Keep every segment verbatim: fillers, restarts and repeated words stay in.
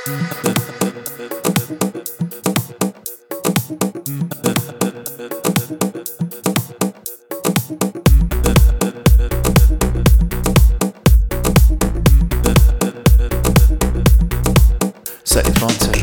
سعید وانتر.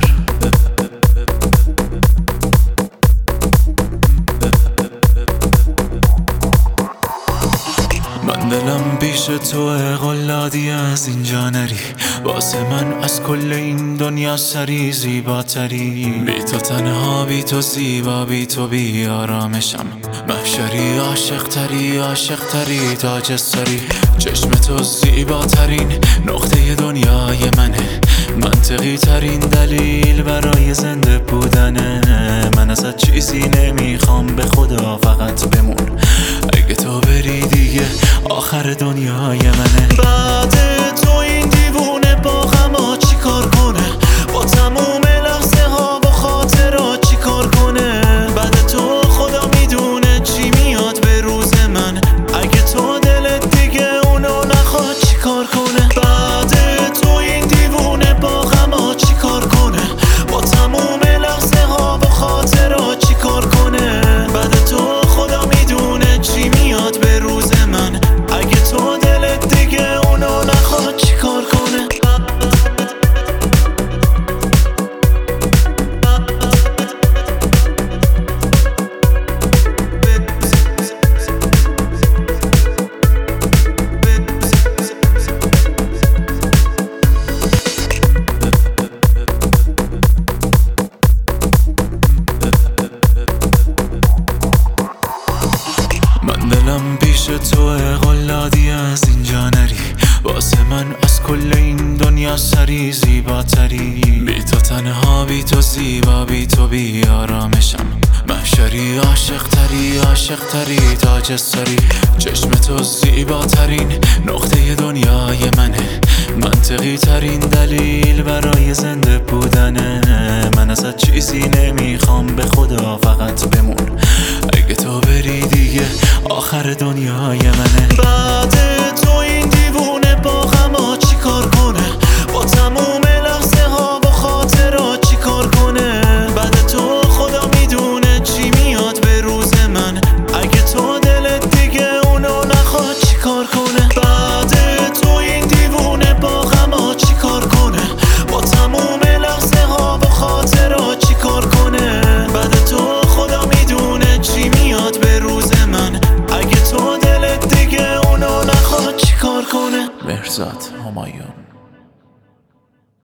من دلم پیش توه، قلادی از اینجا نری، واسه من از کل این دنیا سری زیباتری. بی تو تنها، بی تو زیبا، بی تو بی آرامشم، محشری عاشق تری، عاشق تری تاج سری. چشم تو زیباترین نقطه دنیای منه، منطقی ترین دلیل برای زنده بودنه. من ازت چیزی نمیخوام، به خدا فقط بمون. اگه تو بری دیگه آخر دنیای منه. بعد تو این دیوونه با غما چی کار کنه؟ با تموم لحظه ها و خاطرات چی کار کنه؟ بعد تو خدا میدونه چی میاد به روز من. اگه تو دلت دیگه اونو نخواد چی کار کنه؟ بعد تو این دیوونه با غما چی کار کنه؟ با تموم لحظه ها و خاطرات چی کار کنه؟ بعد تو خدا میدونه چی میاد به روز من. اگه تو دلت دیگه اونو نخواد چی کار کنه؟ من دلم پیش توه، قلادی از اینجا نری، واسه من از کل این دنیا سری زیباتری. بی تو تنها، بی تو زیبا، بی تو بی آرامشم، محشری عاشق تری، عاشق تری تاج سری. چشم تو زیباترین نقطه دنیای منه، منطقی ترین دلیل برای زنده بودنه. من ازت چیزی نمیخوام، به خدا فقط بمون. اگه تو بری دیگه آخر دنیای منه. بعد تو این دیوونه با غما چی کار کنه؟ با تموم لحظه ها و خاطرات چی کار کنه؟ بعد تو خدا میدونه چی میاد به روز من. اگه تو دلت دیگه اونو نخواد چی کار کنه؟ بعد تو این دیوونه با غما چی کار کنه؟ با تموم لحظه ها و خاطرات چی کار کنه؟ بعد تو خدا میدونه چی میاد به روز من. اگه تو دلت دیگه اونو نخواد چی کار کنه؟ مهرزاد همایون.